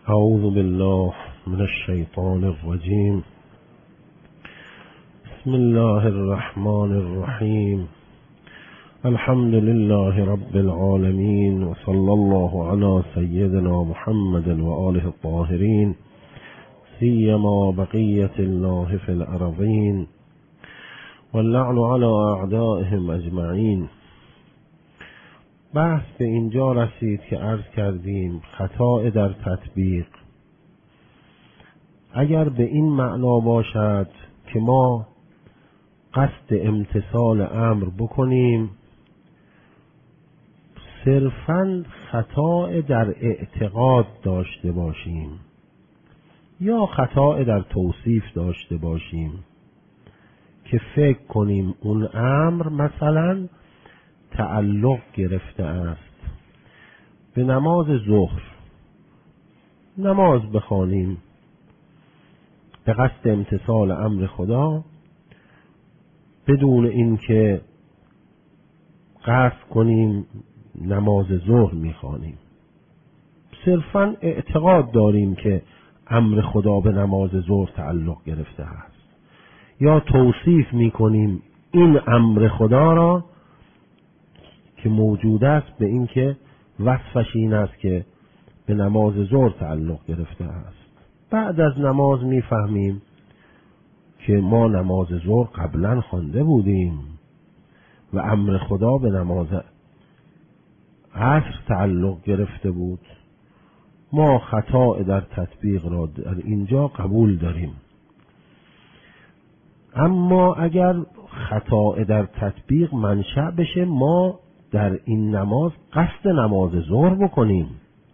اعوذ بالله من الشیطان الرجیم. بسم الله الرحمن الرحیم. الحمد لله رب العالمین و صلی الله علی سیدنا محمد و آله الطاهرین سیما بقیة الله فی الارضین واللعن علی اعدائهم اجمعین. بحث به اینجا رسید که عرض کردیم خطا در تطبیق اگر به این معنا باشد که ما قصد امتثال امر بکنیم، صرفاً خطا در اعتقاد داشته باشیم یا خطا در توصیف داشته باشیم که فکر کنیم اون امر مثلا تعلق گرفته است به نماز ظهر، نماز بخوانیم به قصد امتثال امر خدا بدون اینکه قصد کنیم نماز ظهر میخوانیم، صرفاً اعتقاد داریم که امر خدا به نماز ظهر تعلق گرفته است، یا توصیف میکنیم این امر خدا را که موجود است به این که وصفش این است که به نماز ظهر تعلق گرفته است. بعد از نماز میفهمیم که ما نماز ظهر قبلا خوانده بودیم و امر خدا به نماز عصر تعلق گرفته بود. ما خطا در تطبیق را در اینجا قبول داریم، اما اگر خطا در تطبیق منشأ بشه ما در این نماز قصد نماز ظهر بکنیم،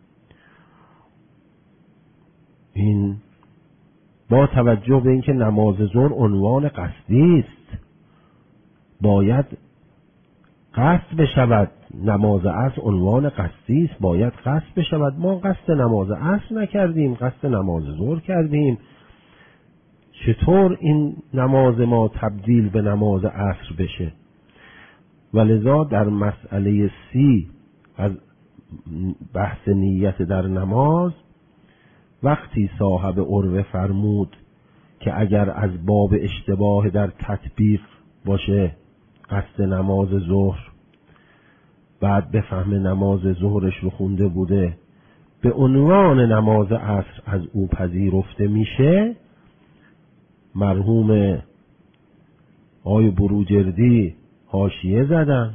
این با توجه به اینکه نماز ظهر عنوان قصدی است باید قصد بشود، نماز عصر عنوان قصدی است باید قصد بشود. ما قصد نماز عصر نکردیم، قصد نماز ظهر کردیم، چطور این نماز ما تبدیل به نماز عصر بشه؟ ولذا در مسئله 30 از بحث نیت در نماز وقتی صاحب عروه فرمود که اگر از باب اشتباه در تطبیق باشه قصد نماز ظهر، بعد بفهمه نماز ظهرش رو خونده بوده به عنوان نماز عصر از او پذیرفته میشه، مرحوم آقای بروجردی حاشیه زدن،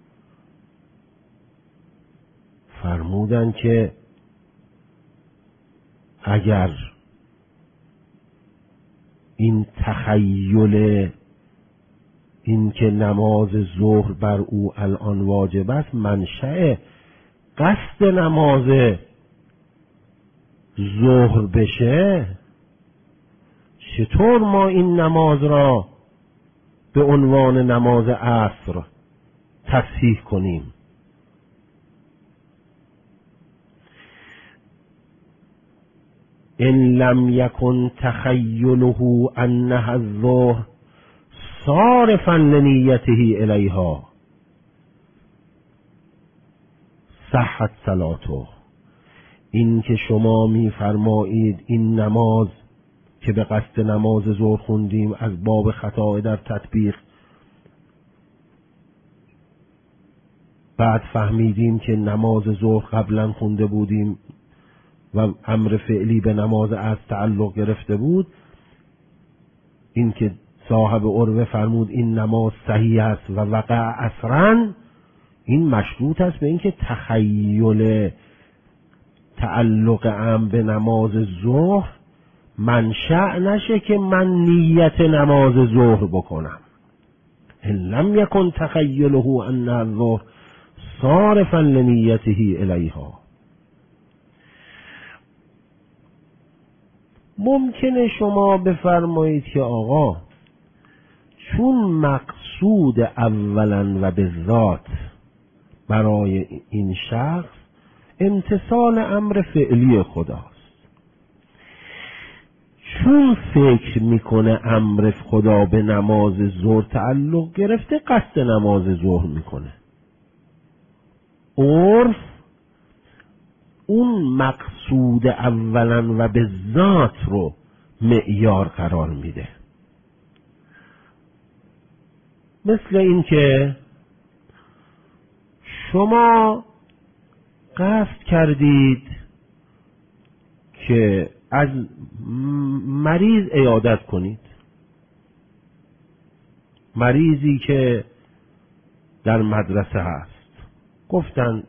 فرمودن که اگر این تخیل این که نماز ظهر بر او الان واجب است منشأ قصد نماز ظهر بشه، چطور ما این نماز را به عنوان نماز عصر تصحیح کنیم؟ ان لم یکن تخیله انها الظهر صارفا لنیته الیها صحت صلاته. این که شما میفرمایید این نماز که به قصد نماز ظهر خوندیم از باب خطا در تطبیق، بعد فهمیدیم که نماز ظهر قبلا خونده بودیم و امر فعلی به نماز عصر تعلق گرفته بود، این که صاحب عروه فرمود این نماز صحیح است و وقع عصرا، این مشروط است به اینکه تخیل تعلق امر به نماز ظهر منشأ نشه که من نیت نماز ظهر بکنم. ان لم یکن تخیله ان الظهر صارفا لنیته الیها. ممکنه شما بفرمایید که آقا چون مقصود اولا و بالذات برای این شخص امتثال امر فعلی خداست، چون فکر میکنه امر خدا به نماز ظهر تعلق گرفته قصد نماز ظهر میکنه، عرف اون مقصود مقصود اولا و به ذات رو معیار قرار میده. مثل این که شما قصد کردید که از مریض عیادت کنید، مریضی که در مدرسه هست، گفتن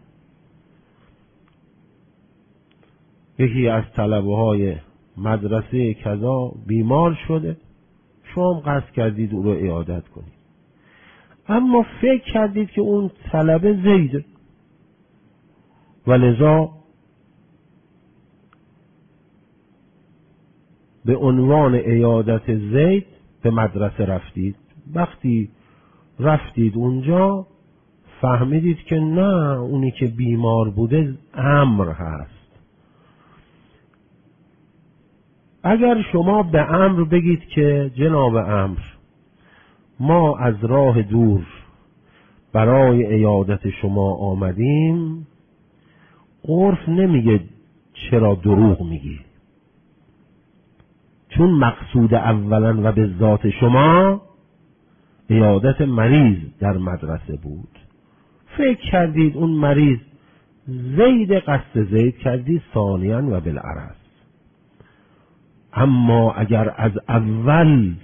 یکی از طلبه های مدرسه کذا بیمار شده، شما قصد کردید او رو عیادت کنید، اما فکر کردید که اون طلبه زیده و لذا به عنوان عیادت زید به مدرسه رفتید. وقتی رفتید اونجا فهمیدید که نه، اونی که بیمار بوده عمرو هست. اگر شما به عمرو بگید که جناب عمرو، ما از راه دور برای عیادت شما آمدیم، عرف نمیگه چرا دروغ میگی، چون مقصود اولا و به ذات شما عیادت مریض در مدرسه بود، فکر کردید اون مریض زید، قصد زید کردید ثانیاً و بالعرض. اما اگر از اول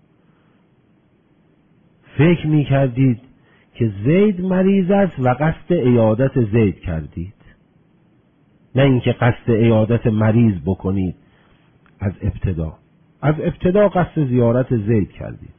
فکر می کردید که زید مریض است و قصد عیادت زید کردید، نه اینکه قصد عیادت مریض بکنید، از ابتدا قصد زیارت زید کردید،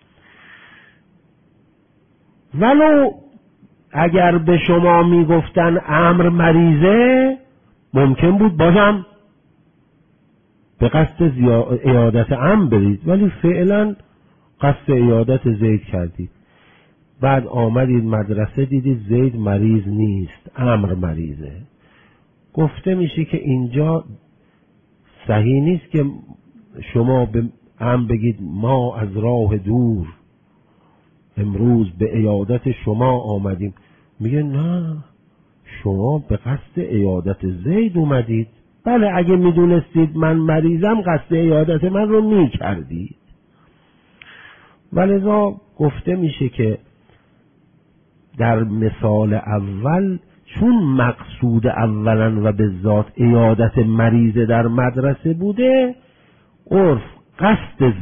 ولو اگر به شما می گفتن عمرو مریضه، ممکن بود بازم به قصد عیادت عمرو برید، ولی فعلا قصد عیادت زید کردید. بعد آمدید مدرسه دیدید زید مریض نیست، عمرو مریضه. گفته میشه که اینجا صحیح نیست که شما به عمرو بگید ما از راه دور امروز به عیادت شما آمدیم. میگه نه، شما به قصد عیادت زید اومدید. بله، اگه میدونستید من مریضم قصد عیادت من رو میکردید. ولذا گفته میشه که در مثال اول، چون مقصود اولا و به ذات عیادت مریض در مدرسه بوده، عرف قصد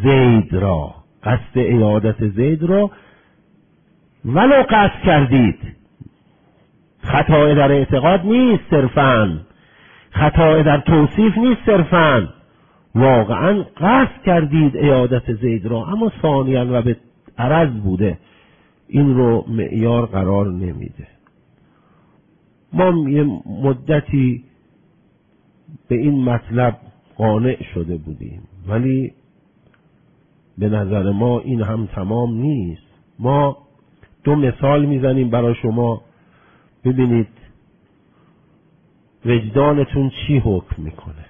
عیادت زید را ولو قصد کردید، خطا در اعتقاد نیست صرفاً، خطا در توصیف نیست صرفاً، واقعاً قصد کردید عیادت زید را، اما ثانیاً و به عرض بوده، این رو معیار قرار نمیده. ما یه مدتی به این مطلب قانع شده بودیم، ولی به نظر ما این هم تمام نیست. ما 2 مثال میزنیم برای شما، ببینید وجدانتون چی حکم میکنه.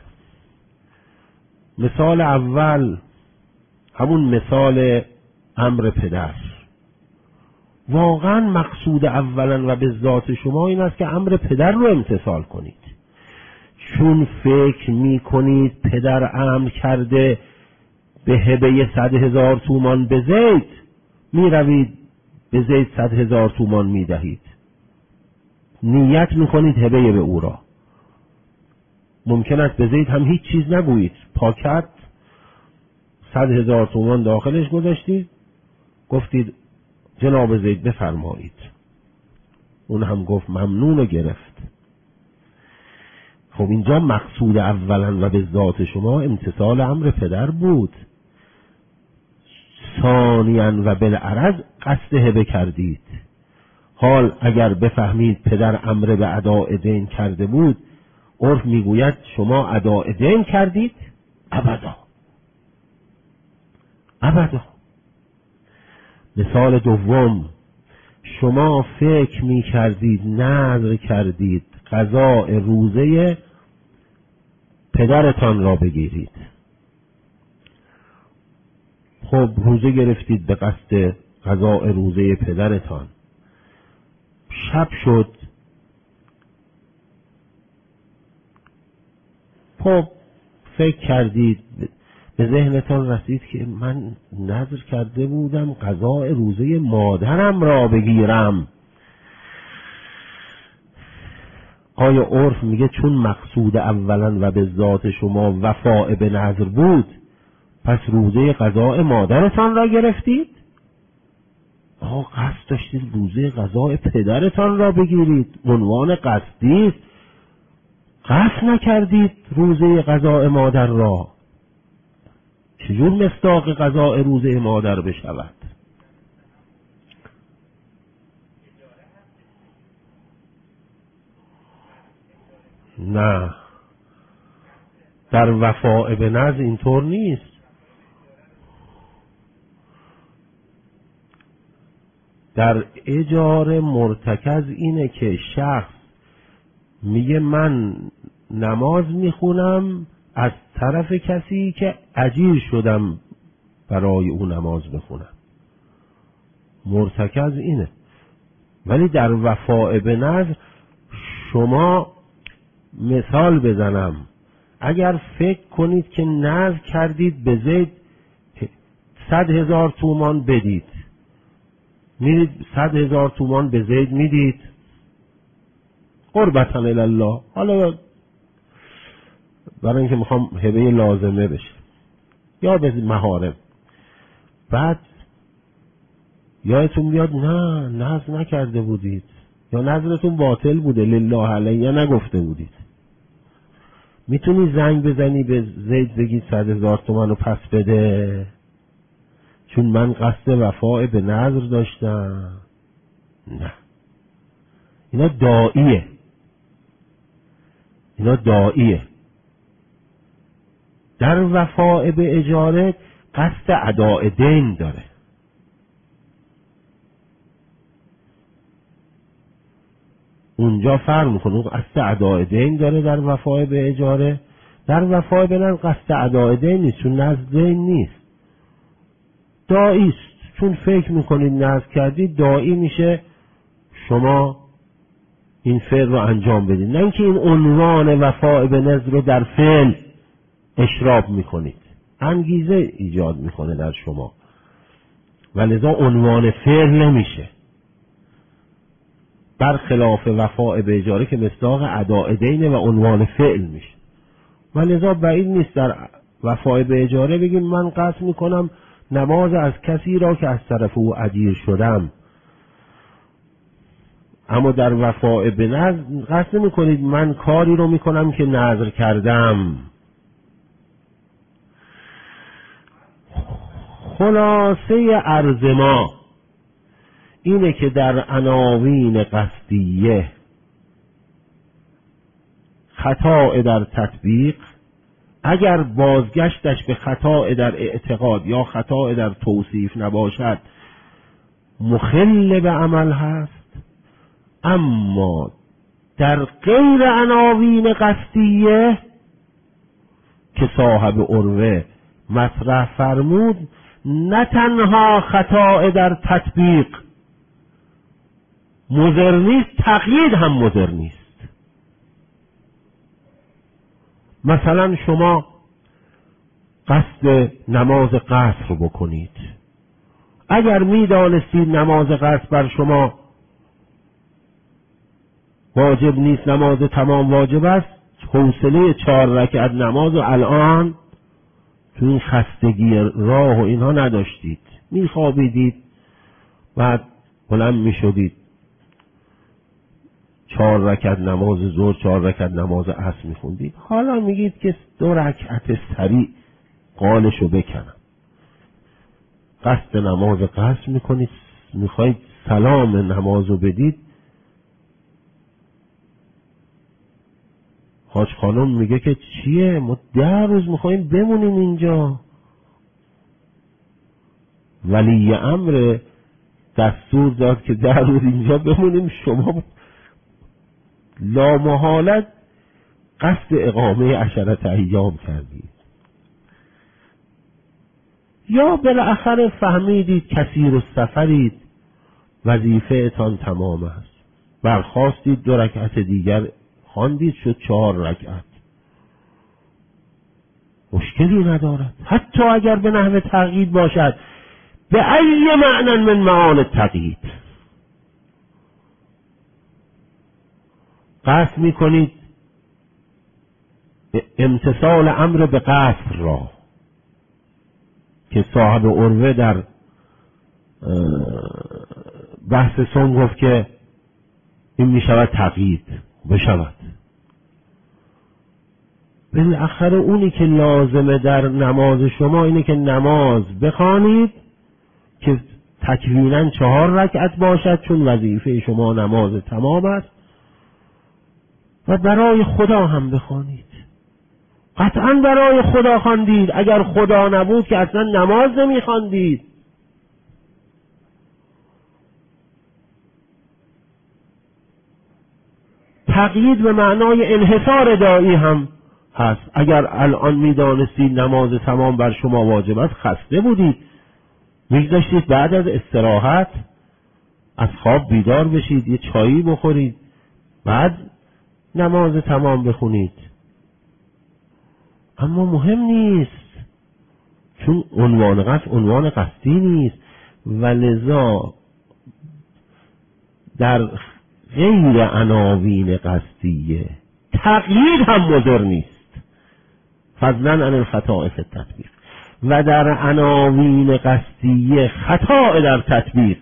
مثال اول، همون مثال امر پدر. واقعا مقصود اولا و به ذات شما این است که امر پدر رو امتثال کنید، چون فکر میکنید پدر امر کرده به هبه 100,000 تومان به زید، میروید به زید 100,000 تومان میدهید، نیت میکنید هبه به او را. ممکن است به زید هم هیچ چیز نگویید، پاکت 100,000 تومان داخلش گذاشتید، گفتید جناب زید بفرمایید، اون هم گفت ممنون و گرفت. خب اینجا مقصود اولا و به ذات شما امتثال امر پدر بود، ثانیاً و بالعرض قصد هبه کردید. حال اگر بفهمید پدر امر به اداء دین کرده بود، عرف میگوید شما اداء دین کردید؟ ابدا. مثال دوم، شما فکر می کردید، نذر کردید قضاء روزه پدرتان را بگیرید. خب روزه گرفتید به قصد قضاء روزه پدرتان، شب شد، خب فکر کردید، به ذهنتان رسید که من نذر کرده بودم قضاء روزه مادرم را بگیرم. آیا عرف میگه چون مقصود اولا و به ذات شما وفاء به نذر بود پس روزه قضاء مادرتان را گرفتید؟ قصد داشتید روزه قضاء پدرتان را بگیرید، عنوان قصدی است. قصد نکردید روزه قضاء مادر را. چجور مصداق قضاء روزه مادر بشود؟ نه، در وفاء به نذر اینطور نیست. در اجاره مرتکز اینه که شخص میگه من نماز میخونم از طرف کسی که اجیر شدم برای او نماز بخونم، مرتکز اینه. ولی در وفاء به نذر شما مثال بزنم، اگر فکر کنید که نذر کردید به زید 100,000 تومان بدید، میرید 100,000 تومان به زید میدید قربتاً الله، حالا برای اینکه میخوام هبه لازمه بشه یا به محارم، بعد یادتون بیاد نه نذر نکرده بودید یا نذرتون باطل بوده، لله علیه نگفته بودید، میتونی زنگ بزنی به زید بگید 100,000 تومان رو پس بده چون من قصد وفاء به نذر داشتم؟ نه، اینا داعیه، اینا داعیه. در وفاء به اجاره قصد اداء دین داره. اونجا فرق میکنه، قصد اداء دین داره در وفاء به اجاره. در وفاء به نذر قصد اداء دین نیست، چون نذر دین نیست، داعی است. چون فکر میکنید نذر کردید داعی میشه شما این فعل رو انجام بدید، نه اینکه این عنوان وفاء به نذر رو در فعل اشراب میکنید، انگیزه ایجاد میکنه در شما و لذا عنوان فعل نمیشه، برخلاف وفاء به اجاره که مصداق اداء دینه و عنوان فعل میشه. و لذا بعید نیست در وفاء به اجاره بگیم من قصد میکنم نماز از کسی را که از طرف او اجیر شدم، اما در وفاء به نذر قصد میکنید من کاری رو میکنم که نذر کردم. خلاصه عرض ما اینه که در عناوین قصدیه خطا در تطبیق، اگر بازگشتش به خطا در اعتقاد یا خطا در توصیف نباشد مخل به عمل هست. اما در غیر عناوین قصدیه که صاحب عروه مطرح فرمود، نه تنها خطا در تطبیق مضر نیست، تقیید هم مضر نیست. مثلا شما قصد نماز قصر رو بکنید، اگر میدانستید نماز قصر بر شما واجب نیست، نماز تمام واجب است، حوصله 4 رکعت نماز و الان تو این خستگی راه و اینها نداشتید، میخوابیدید، بعد بلند میشدید 4 رکعت نماز ظهر 4 رکعت نماز عصر میخوندید، حالا میگید که 2 رکعت سریع قالشو بکنم. قصد نماز قصر میکنید، میخواید سلام نمازو بدید، حاج خانم میگه که چیه ما 10 روز میخواییم بمونیم اینجا. ولی امر دستور داد که 10 روز اینجا بمونیم، شما لامحالت قصد اقامه 10 ایام کردید. یا بالاخره فهمیدید کثیر السفرید، وظیفه اتان تمام است، برخواستید 2 رکعت دیگر خواندید، شد 4 رکعت. مشکلی ندارد، حتی اگر به نحو تقیید باشد، به ای معنی من معانی تقیید. قصد میکنید امتثال امر به قصر را که صاحب عروه در بحث سوم گفت که این میشود تقیید بشود. بالاخره اونی که لازمه در نماز شما اینه که نماز بخوانید که تکویناً 4 رکعت باشد، چون وظیفه شما نماز تمام است، و برای خدا هم بخوانید. قطعاً برای خدا خواندید، اگر خدا نبود که اصلا نماز نمیخواندید. تقیید به معنای انحصار دائی هم هست. اگر الان میدانستید نماز تمام بر شما واجب است، خسته بودید، میگذاشتید بعد از استراحت از خواب بیدار بشید، یه چایی بخورید، بعد نماز تمام بخونید. اما مهم نیست، چون عنوان قصد عنوان قصدی نیست، و لذا در غیر عناوین قصدیه تقیید هم مضر نیست، فضلا عن الخطا فی التطبیق. و در عناوین قصدیه خطا در تطبیق،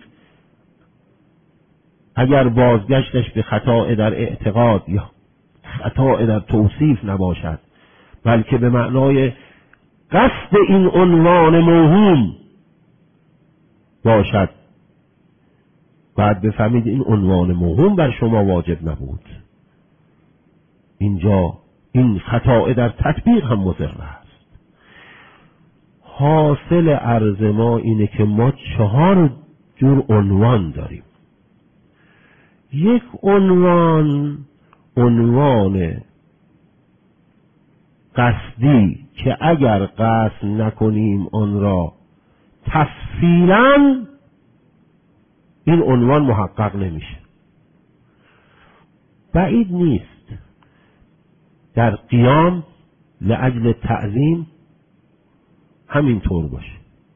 اگر بازگشتش به خطا در اعتقاد یا خطا در توصیف نباشد، بلکه به معنای قصد این عنوان موهوم باشد، بعد بفهمید این عنوان موهوم بر شما واجب نبود. اینجا این خطا در تطبیق هم مضر است. حاصل عرض ما اینه که ما 4 جور عنوان داریم. یک عنوان قصدی که اگر قصد نکنیم آن را تفصیلاً، این عنوان محقق نمیشه. بعید نیست در قیام لأجل تعظیم همینطور باشه.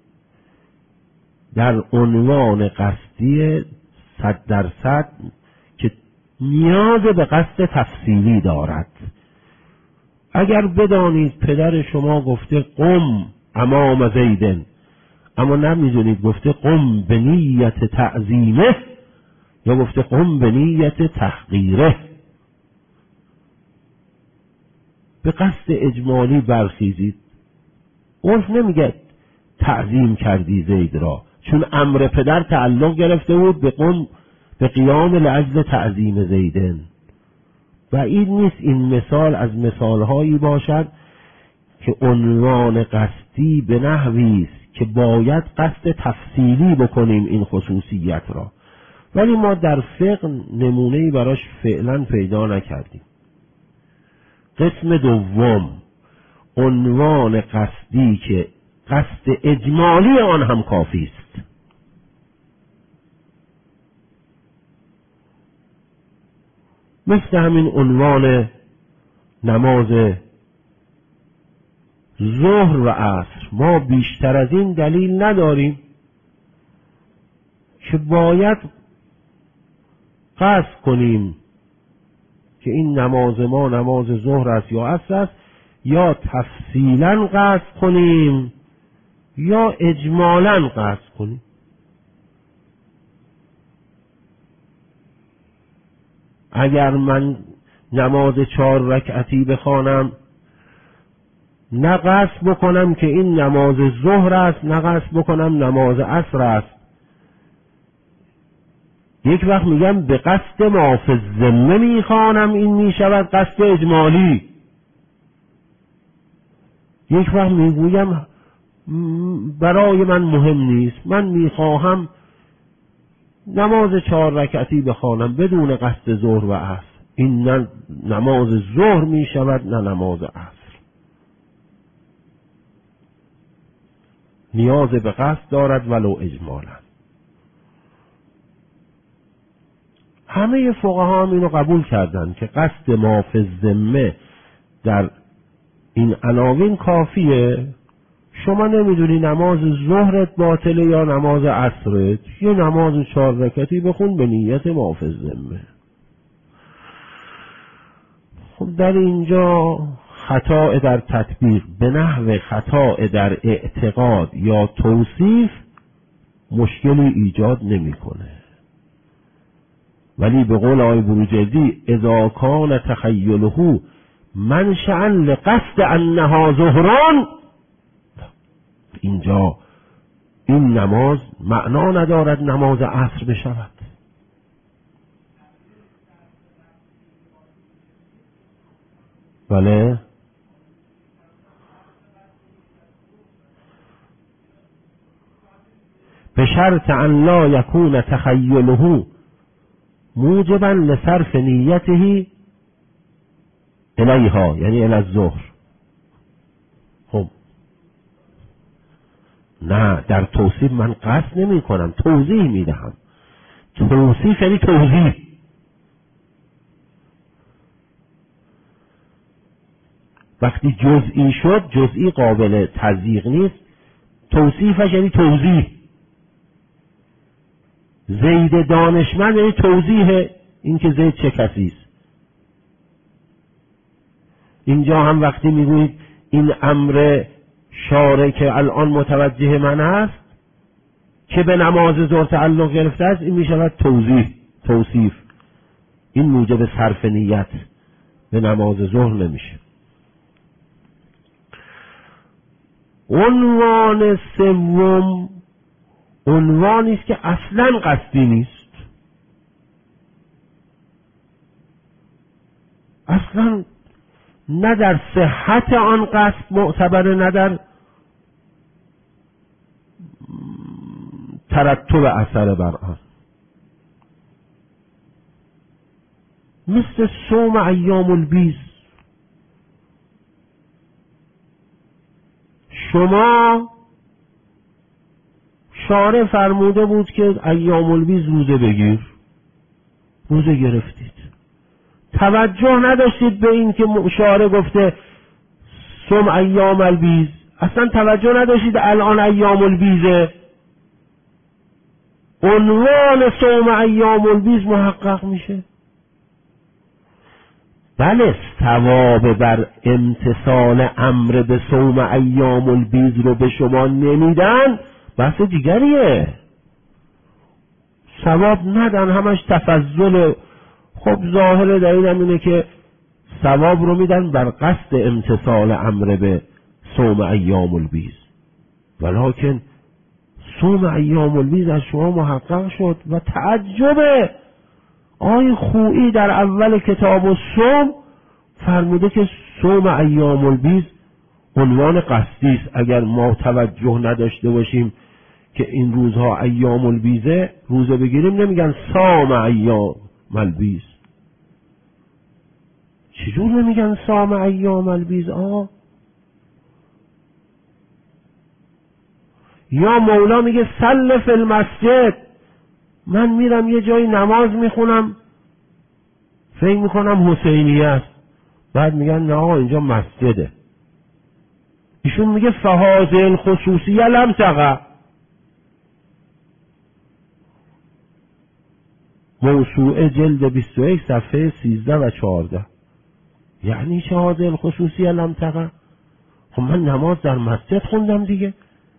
در عنوان قصدی 100% که نیاز به قصد تفصیلی دارد. اگر بدانید پدر شما گفته قم امام زیدن، اما نمیدونید گفته قم به نیت تعظیمه یا گفته قم به نیت تحقیره، به قصد اجمالی برخیزید. عرف نمیگه تعظیم کردی زید را، چون امر پدر تعلق گرفته بود به قیام لأجل تعظیم زیدن. بعید نیست این مثال از مثالهایی باشد که عنوان قصدی به نحوی است که باید قصد تفصیلی بکنیم این خصوصیت را، ولی ما در فقه نمونه‌ای براش فعلا پیدا نکردیم. قسم دوم، عنوان قصدی که قصد اجمالی آن هم کافی است. مثل همین عنوان نماز ظهر و عصر، ما بیشتر از این دلیل نداریم که باید قصد کنیم که این نماز ما نماز ظهر است یا عصر است، یا تفصیلا قصد کنیم یا اجمالا قصد کنیم. اگر من نماز 4 رکعتی بخوانم، نه قصد بکنم که این نماز ظهر است، نه قصد بکنم نماز عصر است، یک وقت میگم به قصد ما فی الذمه میخوانم، این میشود قصد اجمالی. یک وقت میگویم برای من مهم نیست، من میخواهم نماز 4 رکعتی بخوانم بدون قصد ظهر و عصر، این نه نماز ظهر میشود نه نماز عصر. نیاز به قصد دارد ولو اجمالا. همه فقها هم اینو قبول کردن که قصد ما فی الذمه در این عناوین کافیه. شما نمیدونی نماز ظهرت باطله یا نماز عصرت، یه نماز 4 رکعتی بخون به نیت معاف الذمه. خب در اینجا خطا در تطبیق به نحو خطا در اعتقاد یا توصیف مشکلی ایجاد نمیکنه. ولی به قول آقای بروجردی اذا کان تخیله منشأ لقصد انها ظهران، اینجا این نماز معنا ندارد نماز عصر بشود. بله به شرط ان لا یکون تخیله موجبا لصرف نیته الیها، یعنی الی الظهر. خب نه، در توصیف من قصد نمی کنم، توضیح می دهم. توصیف یعنی توضیح. وقتی جزئی شد، جزئی قابل تضییق نیست، توصیفش یعنی توضیح. زید دانشمند یعنی توضیح این که زید چه کسی است. اینجا هم وقتی میگویید این امر شارع که الان متوجه من است که به نماز ظهر تعلق گرفته است، این میشود توضیح، توصیف. این موجب صرف نیت به نماز ظهر نمیشه. عنوان سوم عنوانی است که اصلا قصدی نیست، اصلا نه در صحت آن قصد معتبره، نه در ترتب اثر بر آن. مثل صوم ایام البیض. شما شارع فرموده بود که ایام البیض روزه بگیر، روزه گرفتید، توجه نداشتید به این که شارع گفته صوم ایام البیض، اصلا توجه نداشتید الان ایام البیضه. عنوان صوم ایام البیض محقق میشه. بله، ثواب بر امتثال امر به صوم ایام البیض رو به شما نمیدن، بحث دیگریه. ثواب ندن، همش تفضل. خب ظاهر دلیل اینه که ثواب رو میدن بر قصد امتثال امر به صوم ایام البیض، ولکن صوم ایام البیض از شما محقق شد. و تعجبه، آقای خویی در اول کتاب الصوم فرموده که صوم ایام البیض عنوان قصدی است. اگر ما توجه نداشته باشیم که این روزها ایام البیضه، روزه بگیریم نمیگن صام ایام البیض. چجور نمیگن صام ایام البیض؟ یا مولا میگه صل فی المسجد، من میرم یه جایی نماز میخونم فکر میکنم حسینیه است، بعد میگن نه آقا اینجا مسجده. ایشون میگه فهذه الخصوصیه لم تقع. موسوعه جلد 21 صفحه 13 و 14. یعنی چه هذه الخصوصیه لم تقع؟ خب من نماز در مسجد خوندم دیگه.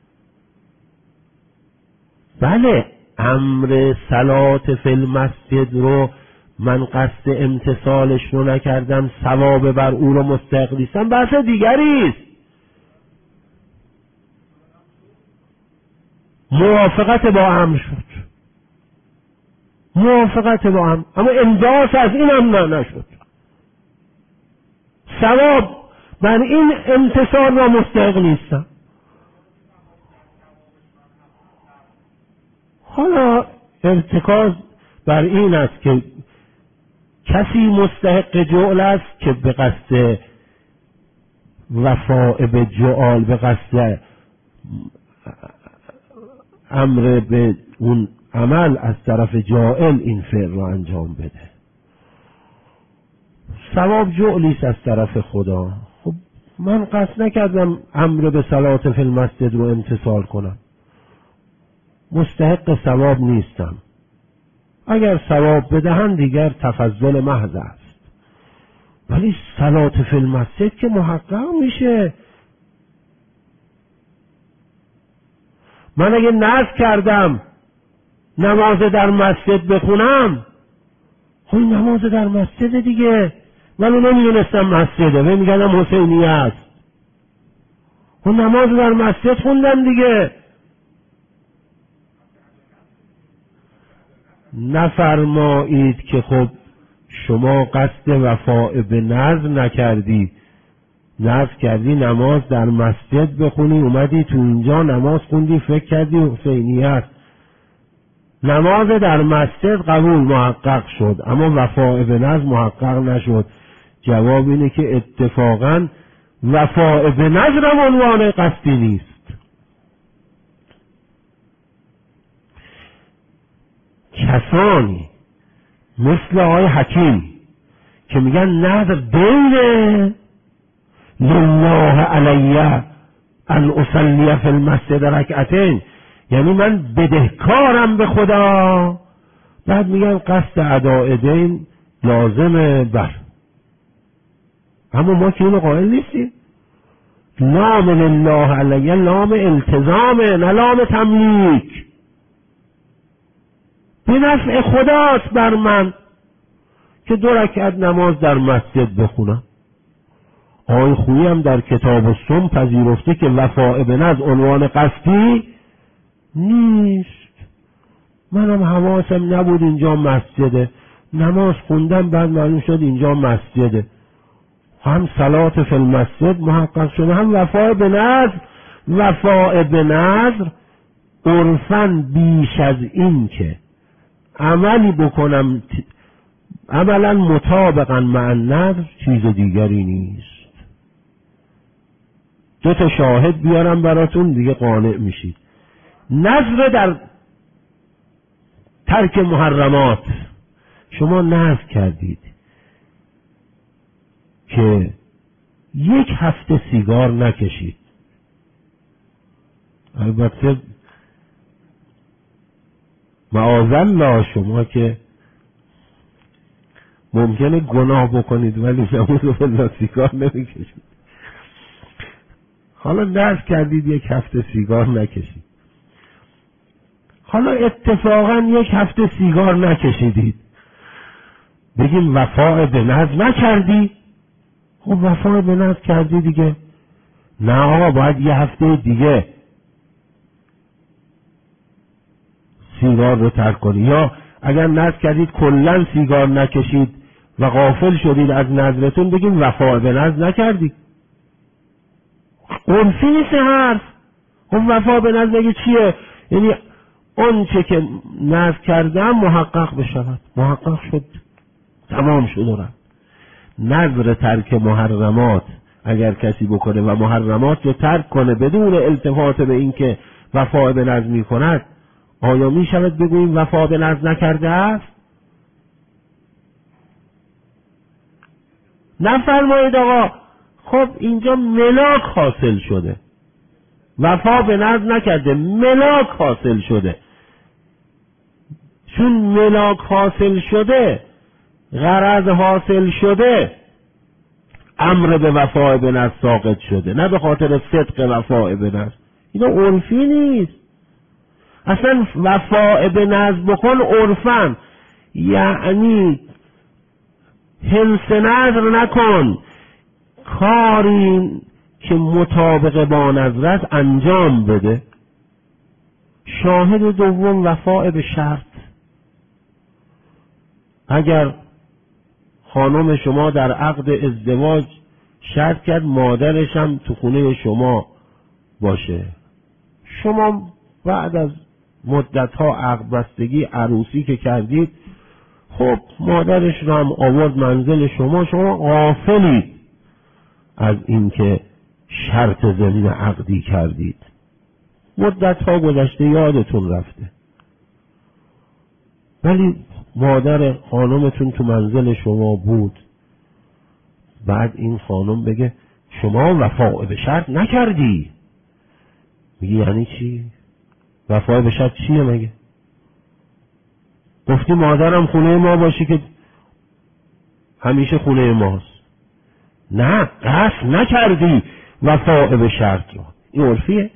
بله، امر صلات فی المسجد رو من قصد امتثالش رو نکردم، ثواب بر او رو مستحق نیستم، بحث دیگری است. موافقت با امر شد، موافقت با امر، اما انداس از این هم نشد. ثواب بر این امتثال را مستحق نیستم. حالا ارتکاز بر این است که کسی مستحق جعل است که به قصد وفاء به جعال، به قصد امر به اون عمل از طرف جاعل این فعل را انجام بده. ثواب جعلی است از طرف خدا. خب من قصد نکردم امر به صلات فی المسجد رو امتثال کنم، مستحق ثواب نیستم، اگر ثواب بدهن دیگر تفضل محض است، ولی صلات فی المسجد که محقق میشه. من اگه نذر کردم نماز در مسجد بخونم، خب این نماز در مسجد دیگه، ولی نمیدونستم مسجده، و میگم حسینیه است، خب نماز در مسجد خوندم دیگه. نفرمایید که خب شما قصد وفاء به نذر نکردی، نذر کردی نماز در مسجد بخونی، اومدی تو اینجا نماز خوندی فکر کردی حسینیه است. نماز در مسجد قبول محقق شد، اما وفاء به نذر محقق نشد. جواب اینه که اتفاقا وفاء به نذر عنوان قصدی نیست. کسانی مثل آقای حکیم که میگن نذر دینه، لله علی ان اصلی فی المسجد رکعتین، یعنی من بدهکارم به خدا، بعد میگن قصد اداء دین لازمه. اما ما که اینو قائل نیستیم. لام لله علی لام التزامه، نه لام تملیک. به نفع خداست بر من که 2 رکعت نماز در مسجد بخونم. آقای خویی هم در کتاب الصوم پذیرفته که وفاء به نذر عنوان قصدی نیست. منم حواسم نبود اینجا مسجده، نماز خوندم، بعد معلوم شد اینجا مسجده. هم صلات فی المسجد محقق شده، هم وفاء به نذر. وفاء به نذر عرفاً بیش از این که عملی بکنم عملا مطابقا مع النذر چیز دیگری نیست. 2 شاهد بیارم براتون دیگه قانع میشید. نذر در ترک محرمات، شما نذر کردید که 1 هفته سیگار نکشید. البته معاذالله شما که ممکنه گناه بکنید ولی نماز بالله سیگار نمیکشید. حالا نذر کردید 1 هفته سیگار نکشید. حالا اتفاقا 1 هفته سیگار نکشیدید، بگیم وفاء به نذر نکردی. خب وفاء به نذر کردی دیگه. نه آقا باید 1 هفته دیگه سیگار رو ترک کنی. یا اگر نذر کردید کلا سیگار نکشید و غافل شدید از نذرتون، بگیم وفاء به نذر نکردید. عرفی نیست حرف. خب وفاء به نذر بگی چیه؟ یعنی اون چه که نذر کردم محقق بشود. محقق شد، تمام شد و رفت. نذر ترک محرمات اگر کسی بکنه و محرمات رو ترک کنه بدون التفات به این که وفاء به نذر می کند، آیا می شود بگوییم وفاء به نذر نکرده است؟ نفرمایید آقا خب اینجا ملاک حاصل شده، وفاء به نذر نکرده، ملاک حاصل شده. چون ملاک حاصل شده، غرض حاصل شده، امر به وفاء به نذر ساقط شده، نه به خاطر صدق وفاء به نذر. اینا عرفی نیست. اصلا وفاء به نذر بکن عرفاً یعنی حنس نذر نکن، کاری که مطابق با نذر است انجام بده. شاهد دوم وفاء به شرط. اگر خانم شما در عقد ازدواج شرط کرد مادرش هم تو خونه شما باشه، شما بعد از مدت‌ها عقد بستگی عروسی که کردید، خب مادرش رو هم آورد منزل شما، شما غافلید از اینکه شرط ضمن عقدی کردید، مدت‌ها گذشته یادتون رفته، ولی مادر خانمتون تو منزل شما بود. بعد این خانم بگه شما وفا به شرط نکردی. میگه یعنی چی؟ وفا به شرط چیه مگه؟ گفتی مادرم خونه ما باشی که همیشه خونه ماست. نه، قصد نکردی وفا به شرط رو. این عرفیه.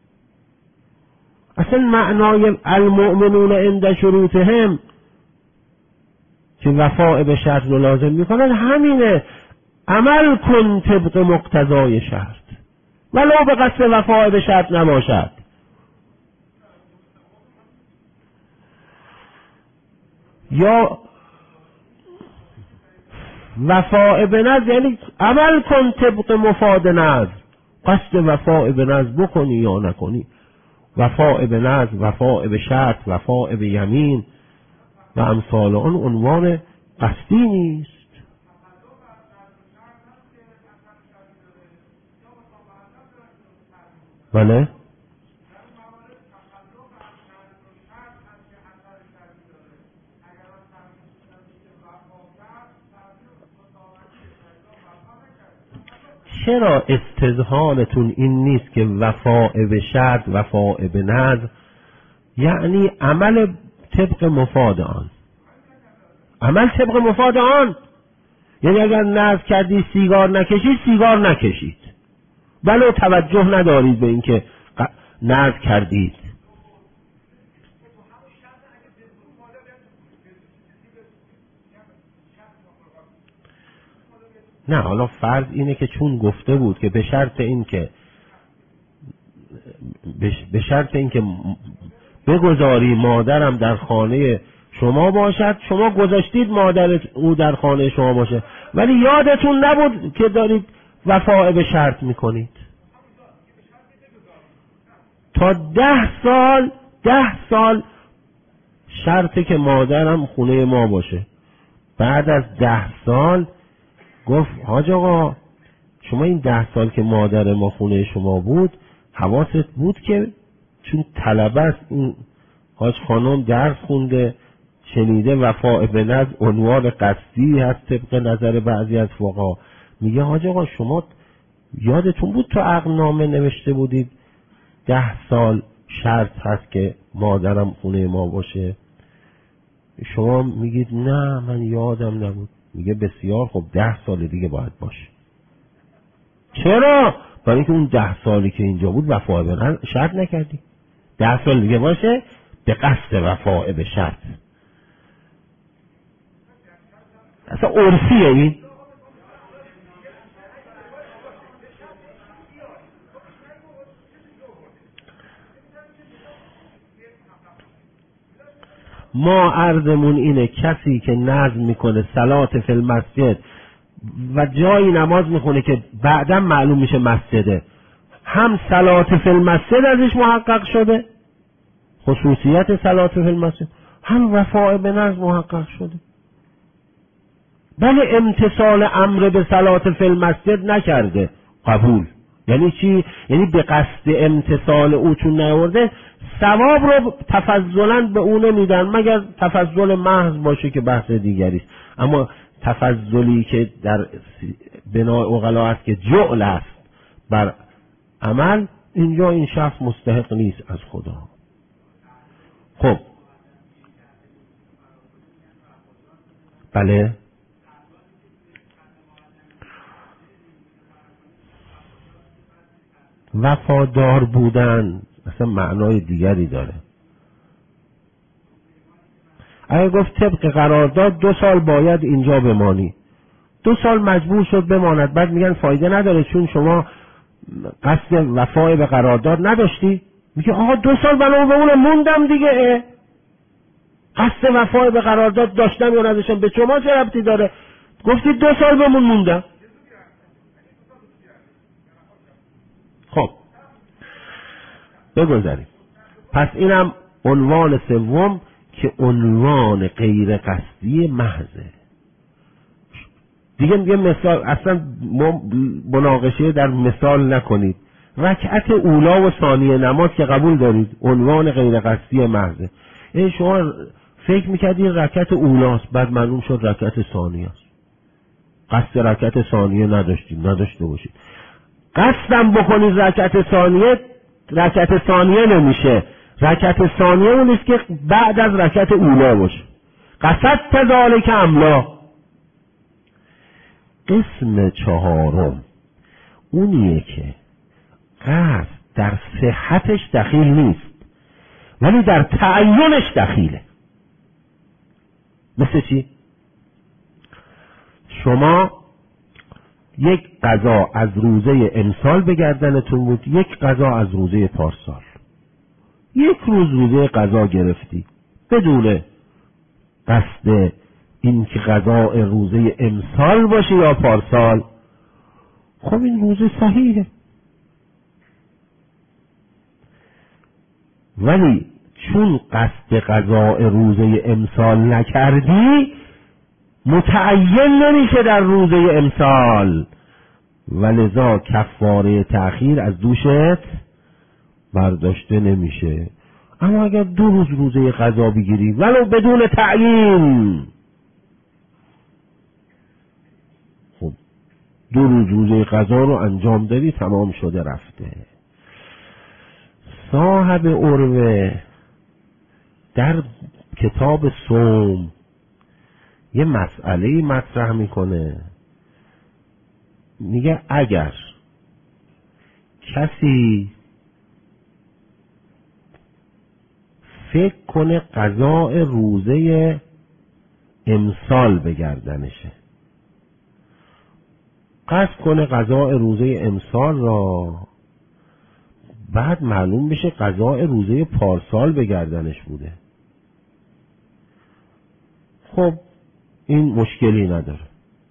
اصلا معنای المؤمنون عند شروطهم که وفا به شرط رو لازم میکنن همینه. عمل کن طبق مقتضای شرط ولو به قصد وفا به شرط نباشد. یا وفا به نذر یعنی عمل کن طبق مفاد نذر، قصد وفا به نذر بکنی یا نکنی. وفا به نذر، وفا به شرط، وفا به یمین و امثال آن عنوان قصدی نیست. بله؟ چرا استظهارتون این نیست که وفا به شرط، وفا به نذر یعنی عمل طبق مفاد آن؟ عمل طبق مفاد آن یعنی اگر نذر کردی سیگار نکشید، سیگار نکشید، ولو توجه ندارید به اینکه نذر کردید. نه، حالا فرض اینه که چون گفته بود که به شرط اینکه بگذاری مادرم در خانه شما باشد، شما گذاشتید مادر او در خانه شما باشه، ولی یادتون نبود که دارید وفا به شرط میکنید. تا 10 سال شرطه که مادرم خونه ما باشه. بعد از 10 سال گفت حاج آقا شما این 10 سال که مادر ما خونه شما بود حواست بود که چون طلبه است این حاج خانم درس خونده شنیده وفا به نذر عنوان قصدی هست طبق نظر بعضی از فقها. میگه حاج آقا شما یادتون بود تو عقدنامه نوشته بودید 10 سال شرط هست که مادرم خونه ما باشه؟ شما میگید نه من یادم نبود. میگه بسیار خب 10 سال دیگه باید باشه. چرا؟ برای اینکه اون 10 سالی که اینجا بود وفا به شرط نکردی. 10 سال دیگه باشه به قصد وفا به شرط. اصلا عرفیه این. ما عرضمون اینه کسی که نظم میکنه صلات فی المسجد و جایی نماز میخونه که بعداً معلوم میشه مسجده، هم صلات فی المسجد ازش محقق شده، خصوصیت صلات فی المسجد، هم وفا به نظم محقق شده. بله امتصال امر به صلات فی المسجد نکرده، قبول. یعنی چی؟ یعنی به قصد امتصال او چون نیاورده ثواب رو تفضلاً به او نمیدن، مگر تفضل محض باشه که بحث دیگری است. اما تفضلی که در بنای عقلا است که جعل است بر عمل، اینجا این شخص مستحق نیست از خدا. خب بله وفادار بودن اصلا معنای دیگری داره. اگه گفت طبق قرارداد 2 سال باید اینجا بمانی، 2 سال مجبور شد بماند، بعد میگن فایده نداره چون شما قصد وفای به قرارداد نداشتی. میگه آقا 2 سال بنام به اون موندم دیگه، قصد وفای به قرارداد داشتم یا نداشتم به شما چه ربطی داره؟ گفتی 2 سال بمون موندم. خب بگذاریم. پس اینم عنوان سوم که عنوان غیر قصدی محضه. دیگه میگه مثال، اصلا مناقشه در مثال نکنید. رکعت اولا و ثانیه نماز که قبول دارید عنوان غیر قصدی محضه. این شما فکر میکردید رکعت اولاست، بعد معلوم شد رکعت ثانیه است. قصد رکعت ثانیه نداشته باشید. قصدم بکنید رکعت ثانیه نمیشه. رکعت ثانیه اون است که بعد از رکعت اولا باشه. قصدت ذالک ام لا. قسم چهارم اونیه که قصد در صحتش دخیل نیست ولی در تعینش دخیله. مثل چی؟ شما یک قضا از روزه امسال به گردنتون بود، یک قضا از روزه پارسال. یک روز روزه قضا گرفتی بدون قصد این که قضا روزه امسال باشه یا پارسال، خب این روزه صحیحه. ولی چون قصد قضا روزه امسال نکردی متعین نمیشه در روزه امسال، ولذا کفاره تأخیر از دوشت برداشته نمیشه. اما اگر 2 روز روزه قضا بگیری ولو بدون تعیین، خب 2 روز روزه قضا رو انجام دادی، تمام شده رفته. صاحب عروه در کتاب صوم یه مسئله مطرح میکنه، میگه اگر کسی فکر کنه قضاء روزه امسال به گردنشه، قصد کنه قضاء روزه امسال را، بعد معلوم بشه قضاء روزه پارسال به گردنش بوده، خب این مشکلی نداره.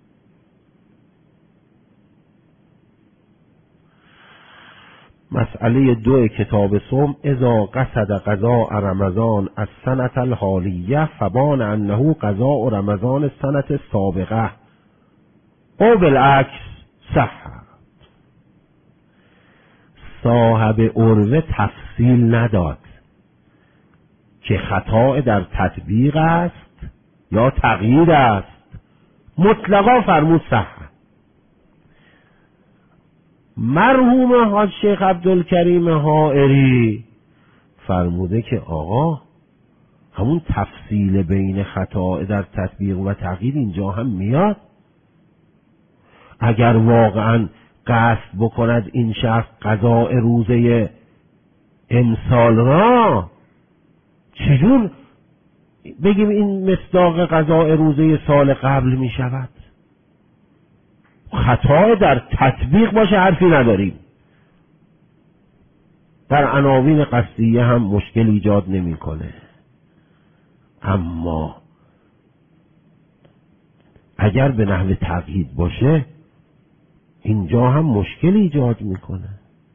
مسئله 2 کتاب صوم، اذا قصد قضاء رمضان السنة الحالیه فبان انه قضاء رمضان السنة السابقه او بالعکس صح. صاحب عروه تفصیل نداد که خطا در تطبیق است یا تغییر است، مطلقا فرمود صح. مرحوم حاج شیخ عبدالکریم حائری فرموده که آقا همون تفصیل بین خطا در تطبیق و تغییر اینجا هم میاد. اگر واقعا قصد بکند این شخص قضاء روزه امسال را، چجور بگیم این مصداق قضاء روزه سال قبل می شود؟ خطا در تطبیق باشه حرفی نداریم، در عناوین قصدیه هم مشکل ایجاد نمیکنه. اما اگر به نحو تقیید باشه اینجا هم مشکل ایجاد میکنه.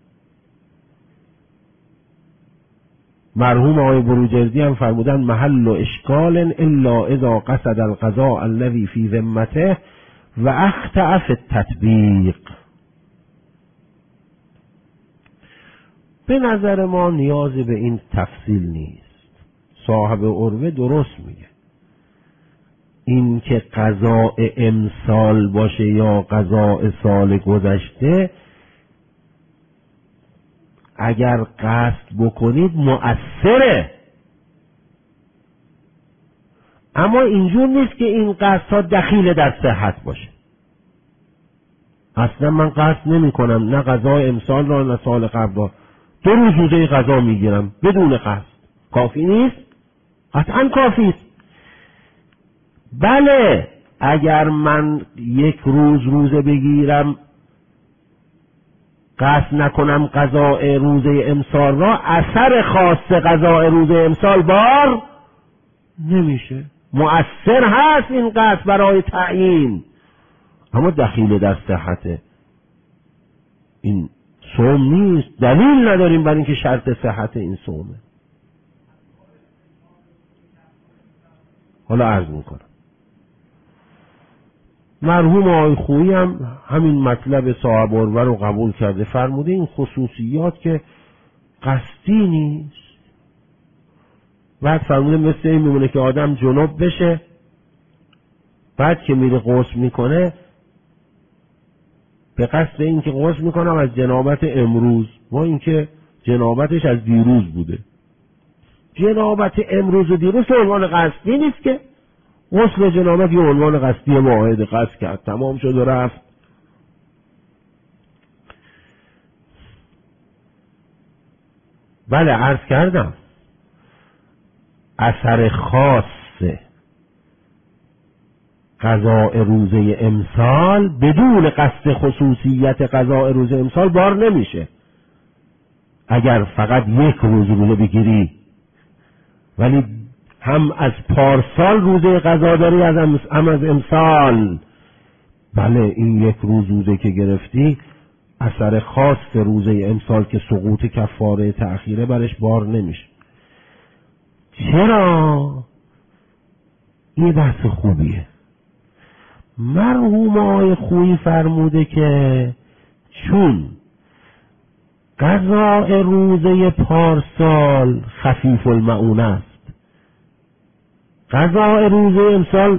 مرحوم آقای بروجردی هم فرمودن محل اشکال الا اذا قصد القضاء الذي في ذمته و اخطأ فی التطبیق. به نظر ما نیازی به این تفصیل نیست. صاحب عروه درست میگه، این که قضاء امسال باشه یا قضاء سال گذشته، اگر قصد بکنید مؤثره، اما اینجور نیست که این قصدها دخیل در صحت باشه. اصلا من قصد نمی کنم نه قضاء امسال را نه سال قبل را، 2 روز روزه قضا میگیرم بدون قصد، کافی نیست؟ قطعا کافی است. بله اگر من 1 روز روزه بگیرم قصد نکنم قضاء روزه امسال را، اثر خاص قضاء روزه امسال بار نمیشه، مؤثر هست این قصد برای تعیین، اما دخیل در صحت این صوم نیست. دلیل نداریم برای اینکه شرط صحت این صومه. حالا عرض میکنم مرحوم آقای خویی هم همین مطلب صاحب عروه رو قبول کرده، فرموده این خصوصیات که قصدی نیست. بعد فرموده مثل این میمونه که آدم جنوب بشه، بعد که میره غسل میکنه به قصد این که غسل میکنم از جنابت امروز، با اینکه جنابتش از دیروز بوده. جنابت امروز و دیروز عنوان قصدی نیست که. غسل جنابت یه عنوان قصدی واحد، قصد کرد تمام شد و رفت. بله عرض کردم اثر خاص قضاء روزه امسال بدون قصد خصوصیت قضاء روزه امسال بار نمیشه. اگر فقط یک روزه بگیری ولی هم از پارسال روزه قضا داری هم از امسال، بله این یک روزه که گرفتی اثر خاص روزه امسال که سقوط کفاره تأخیره برش بار نمیشه. چرا؟ این بحث خوبیه. مرحوم آقای خویی فرموده که چون قضاء روزه پارسال خفیف المعونه است، قضاء روزه امسال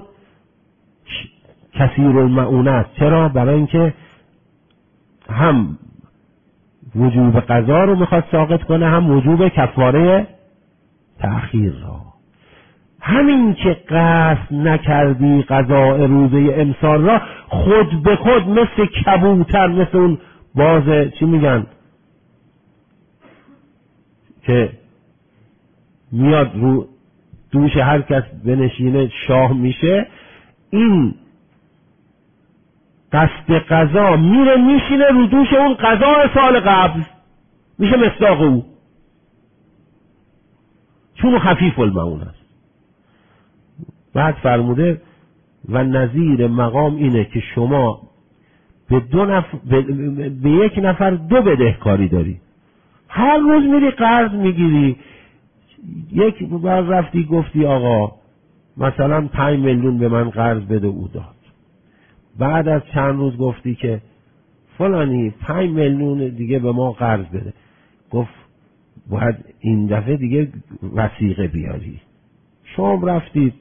کثیر المعونه است. چرا؟ برای اینکه هم وجوب قضا رو میخواد ساقط کنه، هم وجوب کفاره تأخیر را. همین که قصد نکردی قضاء روزه امسال را، خود به خود مثل کبوتر، مثل اون باز چی میگن که میاد رو دوش هر کس بنشینه شاه میشه، این قصد قضا میره میشینه رو دوش اون قضا سال قبل، میشه مصداق او، چون خفیف المعونه است. بعد فرموده و نظیر مقام اینه که شما به یک نفر 2 بدهکاری داری، هر روز میری قرض میگیری. یک بار رفتی گفتی آقا مثلا 5 میلیون به من قرض بده، او داد. بعد از چند روز گفتی که فلانی 5 میلیون دیگه به ما قرض بده، گفت باید این دفعه دیگه وثیقه بیاری. شما رفتید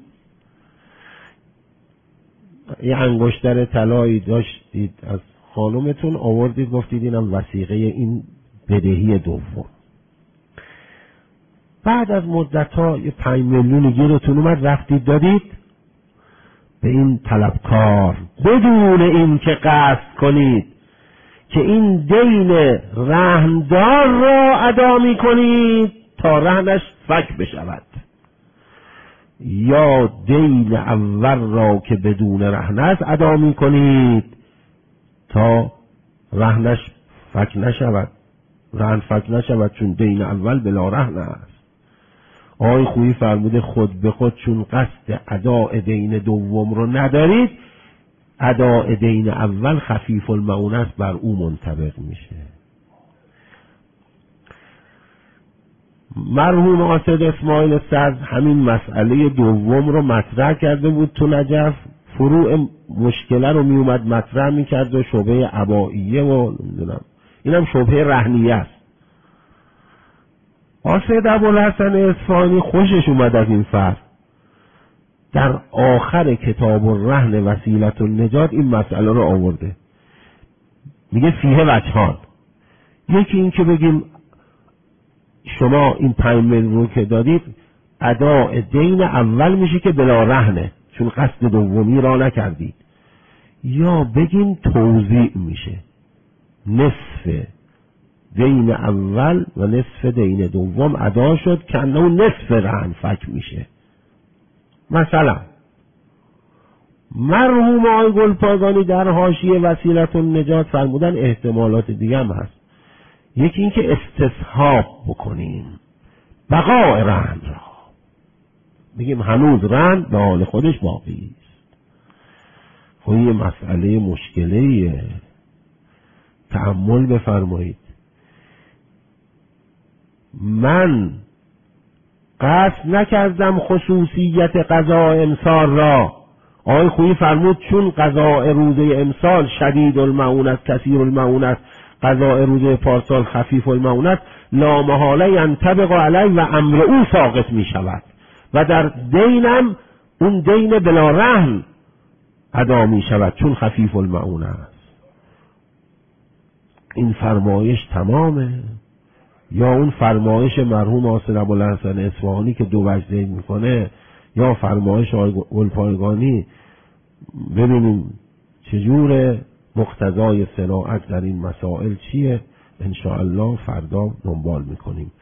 یه انگشتر طلایی داشتید از خانومتون، آوردید گفتید اینم وثیقه این بدهی دوم. بعد از مدت‌ها یه 5 میلیون گیرتون اومد، رفتید دادید به این طلبکار بدون این که قصد کنید که این دین رهندار را ادا می کنید تا رهنش فک بشود، یا دین اول را که بدون رهن است ادا می کنید تا رهنش فک نشود، رهن فک نشود، چون دین اول بلا رهن است. آقای خویی فرموده خود به خود چون قصد اداء دین دوم رو ندارید، اداء دین اول خفیف المعونه است، بر او منطبق میشه. مرحوم قاصد اسماعیل صدر همین مسئله دوم رو مطرح کرده بود تو نجف، فروع مشکله رو میومد مطرح میکرد و شبهه عبائیه و نمیدونم اینم شبهه رهنیه است. قاصد ابوالحسن اصفهانی خوشش اومد از این فرق، در آخر کتاب الرهن وسیلة النجات این مسئله رو آورده، میگه فیه وجهان. یکی این که بگیم شما این 5 میلیون رو که دادید اداء دین اول میشه که بلا رهنه چون قصد دومی را نکردید، یا بگیم توزیع میشه، نصف دین اول و نصف دین دوم ادا شد که انه نصف رهن فک میشه. مثلا مرحوم آقای گلپایگانی در حاشیه وسیلة النجات فرمودن احتمالات دیگه هم هست. یکی این که استصحاب بکنیم بقاء رهن را، بگیم هنوز رهن به حال خودش باقی است. خب یه مسئله مشکلیه، تأمل بفرمایید. من قصد نکردم خصوصیت قضاء امسال را. آقای خویی فرمود چون قضاء روزه امسال شدید المعونه است، کثیر المعونه است، قضاء روزه پارسال خفیف المعونه است، لا محاله ینطبق علیه و امر او ساقط می شود و در دینم اون دین بلا رهن ادا می شود چون خفیف المعونه است. این فرمایش تمامه یا اون فرمایش مرحوم حاصل ابوالحسن اصفهانی که دو وجه ذکر میکنه یا فرمایش آقای گلپایگانی، ببینیم چجور مقتضای صناعت در این مسائل چیه. انشاءالله فردا دنبال میکنیم.